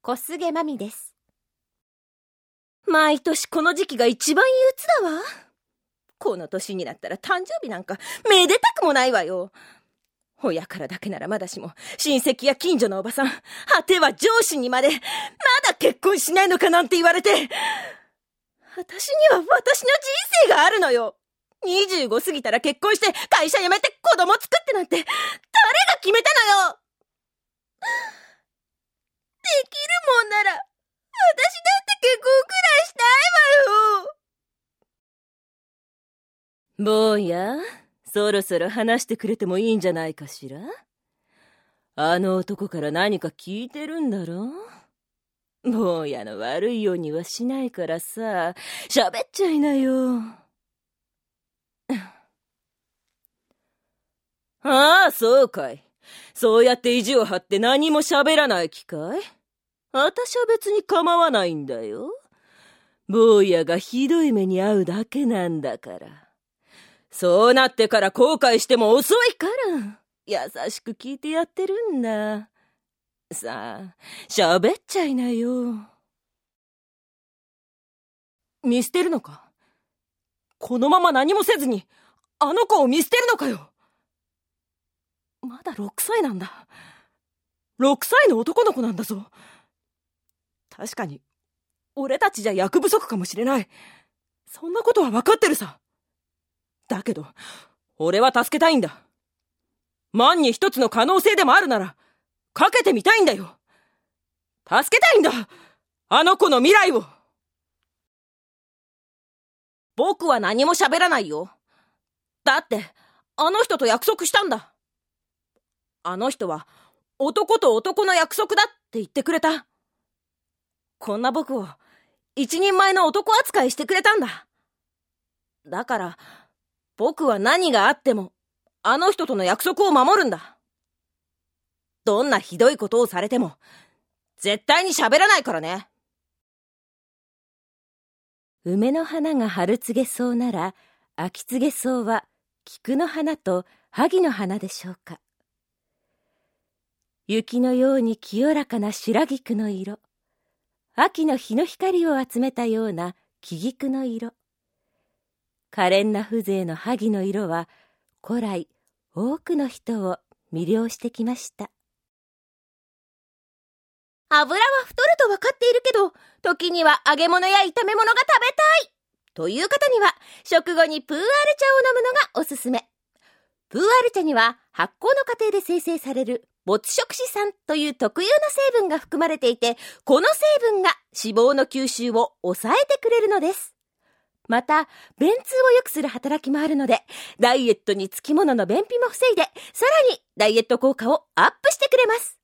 小菅真美です。 毎年この時期が一番憂鬱だわ。この年になったら誕生日なんかめでたくもないわよ。親からだけならまだしも、親戚や近所のおばさん、果ては上司にまで、まだ結婚しないのかなんて言われて、私には私の人生があるのよ。25過ぎたら結婚して会社辞めて子供作ってなんて、誰が決めたのよ。できるもんなら、私だって結婚くらいしたいわよ。坊や、そろそろ話してくれてもいいんじゃないかしら。あの男から何か聞いてるんだろう。坊やの悪いようにはしないからさ、喋っちゃいなよ。ああ、そうかい。そうやって意地を張って何も喋らない気かい？私は別に構わないんだよ。坊やがひどい目に遭うだけなんだから。そうなってから後悔しても遅いから、優しく聞いてやってるんだ。さあ、喋っちゃいなよ。見捨てるのか？このまま何もせずに、あの子を見捨てるのかよ。まだ6歳なんだ。6歳の男の子なんだぞ。確かに、俺たちじゃ役不足かもしれない。そんなことは分かってるさ。だけど、俺は助けたいんだ。万に一つの可能性でもあるなら、かけてみたいんだよ。助けたいんだ。あの子の未来を。僕は何も喋らないよ。だって、あの人と約束したんだ。あの人は、男と男の約束だって言ってくれた。こんな僕を、一人前の男扱いしてくれたんだ。だから、僕は何があっても、あの人との約束を守るんだ。どんなひどいことをされても、絶対に喋らないからね。 梅の花が春告げそうなら、秋告げそうは菊の花と萩の花でしょうか。雪のように清らかな白菊の色、秋の日の光を集めたような木菊の色、可憐な風情の萩の色は古来多くの人を魅了してきました。 油は太ると分かっているけど、時には揚げ物や炒め物が食べたいという方には、食後にプーアル茶を飲むのがおすすめ。プーアル茶には発酵の過程で生成される没食子酸という特有の成分が含まれていて、この成分が脂肪の吸収を抑えてくれるのです。また、便通を良くする働きもあるので、ダイエットにつきものの便秘も防いで、さらにダイエット効果をアップしてくれます。